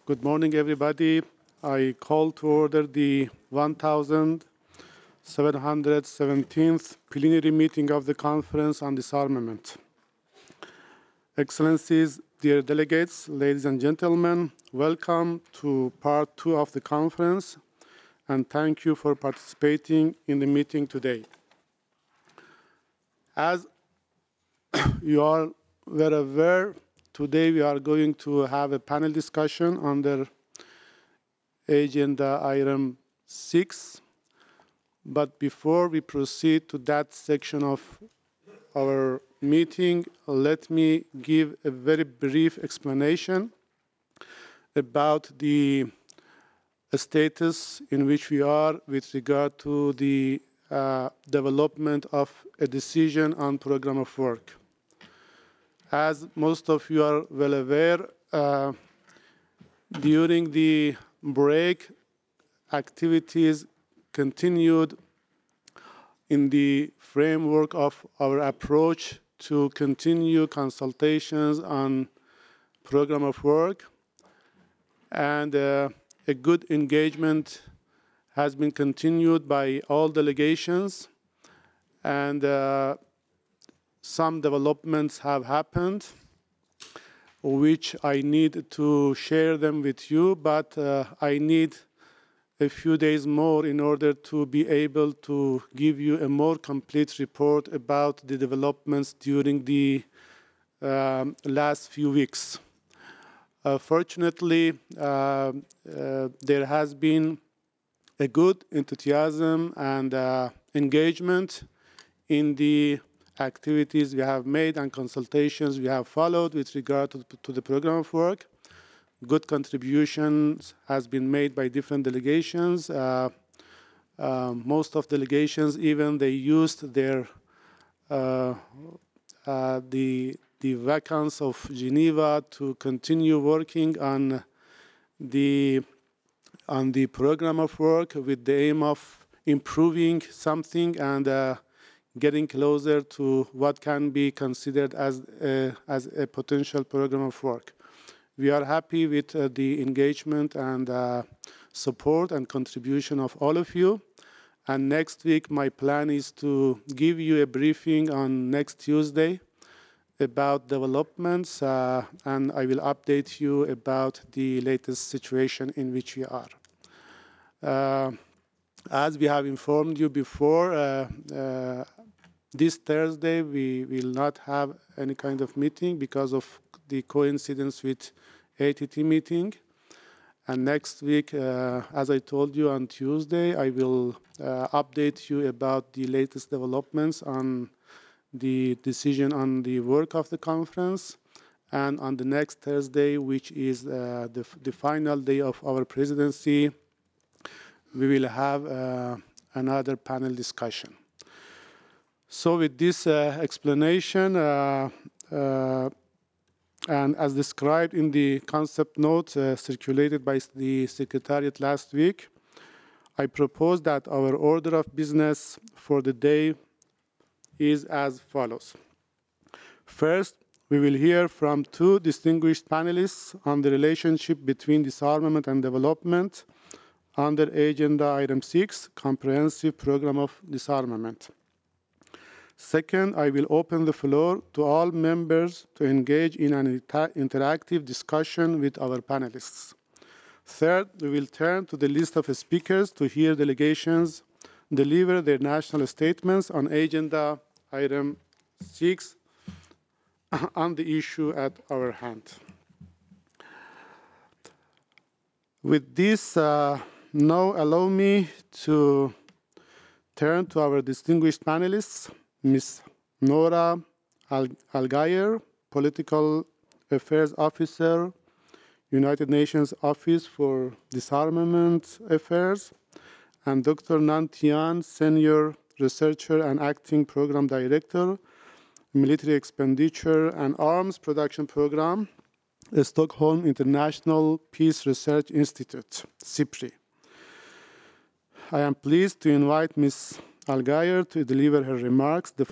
Good morning, everybody. I call to order the 1717th plenary meeting of the Conference on Disarmament. Excellencies, dear delegates, ladies and gentlemen, welcome to part 2 of the conference, and thank you for participating in the meeting today. As you are well aware, today we are going to have a panel discussion under agenda item 6. But before we proceed to that section of our meeting, let me give a very brief explanation about the status in which we are with regard to the development of a decision on program of work. As most of you are well aware, during the break, activities continued in the framework of our approach to continue consultations on program of work, and a good engagement has been continued by all delegations, and some developments have happened which I need to share them with you, but I need a few days more in order to be able to give you a more complete report about the developments during the last few weeks. Fortunately, there has been a good enthusiasm and engagement in the activities we have made and consultations we have followed with regard to the program of work. Good contributions has been made by different delegations. Most of delegations, even they used their the vacancy of Geneva to continue working on the program of work with the aim of improving something and getting closer to what can be considered as a potential program of work. We are happy with the engagement and support and contribution of all of you. And next week, my plan is to give you a briefing on next Tuesday about developments, and I will update you about the latest situation in which we are. As we have informed you before, this Thursday we will not have any kind of meeting because of the coincidence with ATT meeting. And next week, as I told you on Tuesday, I will update you about the latest developments on the decision on the work of the conference. And on the next Thursday, which is the final day of our presidency, we will have another panel discussion. So with this explanation, and as described in the concept note circulated by the Secretariat last week, I propose that our order of business for the day is as follows. First, we will hear from two distinguished panelists on the relationship between disarmament and development under Agenda Item 6, Comprehensive Program of Disarmament. Second, I will open the floor to all members to engage in an interactive discussion with our panelists. Third, we will turn to the list of speakers to hear delegations deliver their national statements on Agenda Item 6 on the issue at our hand. With this, now allow me to turn to our distinguished panelists. Ms. Nora Al-Gayer, Political Affairs Officer, United Nations Office for Disarmament Affairs, and Dr. Nan Tian, Senior Researcher and Acting Program Director, Military Expenditure and Arms Production Program, Stockholm International Peace Research Institute, SIPRI. I am pleased to invite Ms. Al-Gayer to deliver her remarks. The